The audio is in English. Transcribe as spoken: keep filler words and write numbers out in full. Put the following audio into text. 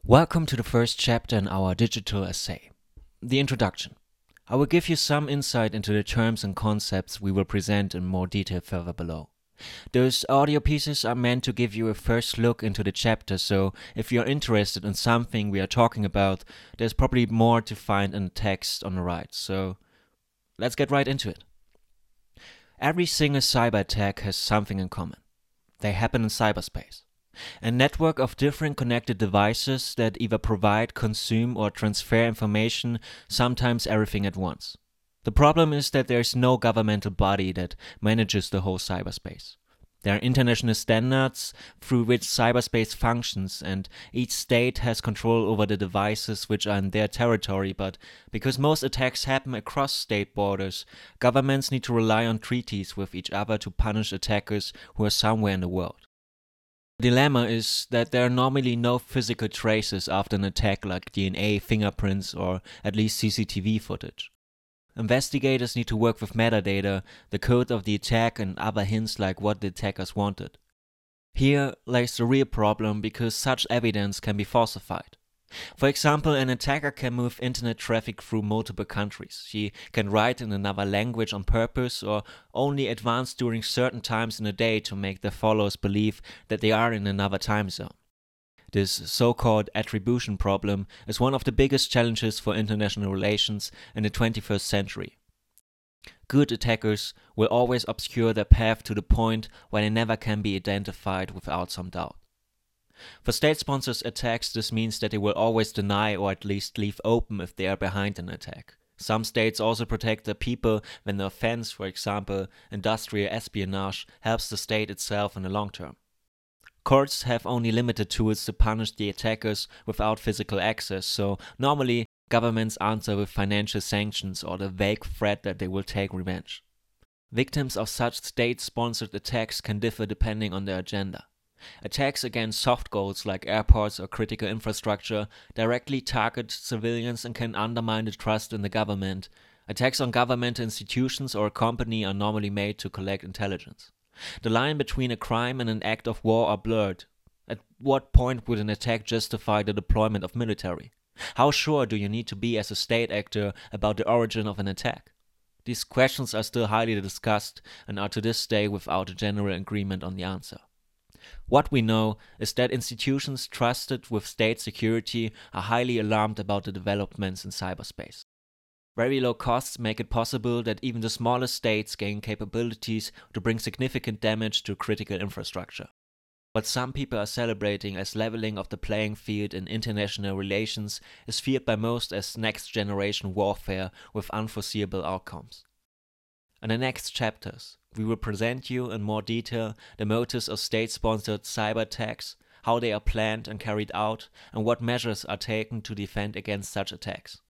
Welcome to the first chapter in our digital essay, the introduction. I will give you some insight into the terms and concepts we will present in more detail further below. Those audio pieces are meant to give you a first look into the chapter, so if you are interested in something we are talking about, there's probably more to find in the text on the right, so let's get right into it. Every single cyber attack has something in common. They happen in cyberspace. A network of different connected devices that either provide, consume, or transfer information, sometimes everything at once. The problem is that there is no governmental body that manages the whole cyberspace. There are international standards through which cyberspace functions, and each state has control over the devices which are in their territory, but because most attacks happen across state borders, governments need to rely on treaties with each other to punish attackers who are somewhere in the world. The dilemma is that there are normally no physical traces after an attack like D N A, fingerprints, or at least C C T V footage. Investigators need to work with metadata, the code of the attack, and other hints like what the attackers wanted. Here lies the real problem because such evidence can be falsified. For example, an attacker can move internet traffic through multiple countries. He can write in another language on purpose or only advance during certain times in the day to make their followers believe that they are in another time zone. This so-called attribution problem is one of the biggest challenges for international relations in the twenty-first century. Good attackers will always obscure their path to the point where they never can be identified without some doubt. For state-sponsored attacks, this means that they will always deny or at least leave open if they are behind an attack. Some states also protect their people when the offense, for example, industrial espionage, helps the state itself in the long term. Courts have only limited tools to punish the attackers without physical access, so normally governments answer with financial sanctions or the vague threat that they will take revenge. Victims of such state-sponsored attacks can differ depending on their agenda. Attacks against soft goals like airports or critical infrastructure directly target civilians and can undermine the trust in the government. Attacks on government institutions or a company are normally made to collect intelligence. The line between a crime and an act of war are blurred. At what point would an attack justify the deployment of military? How sure do you need to be as a state actor about the origin of an attack? These questions are still highly discussed and are to this day without a general agreement on the answer. What we know is that institutions trusted with state security are highly alarmed about the developments in cyberspace. Very low costs make it possible that even the smallest states gain capabilities to bring significant damage to critical infrastructure. What some people are celebrating as leveling of the playing field in international relations is feared by most as next-generation warfare with unforeseeable outcomes. In the next chapters, we will present you in more detail the motives of state-sponsored cyber attacks, how they are planned and carried out, and what measures are taken to defend against such attacks.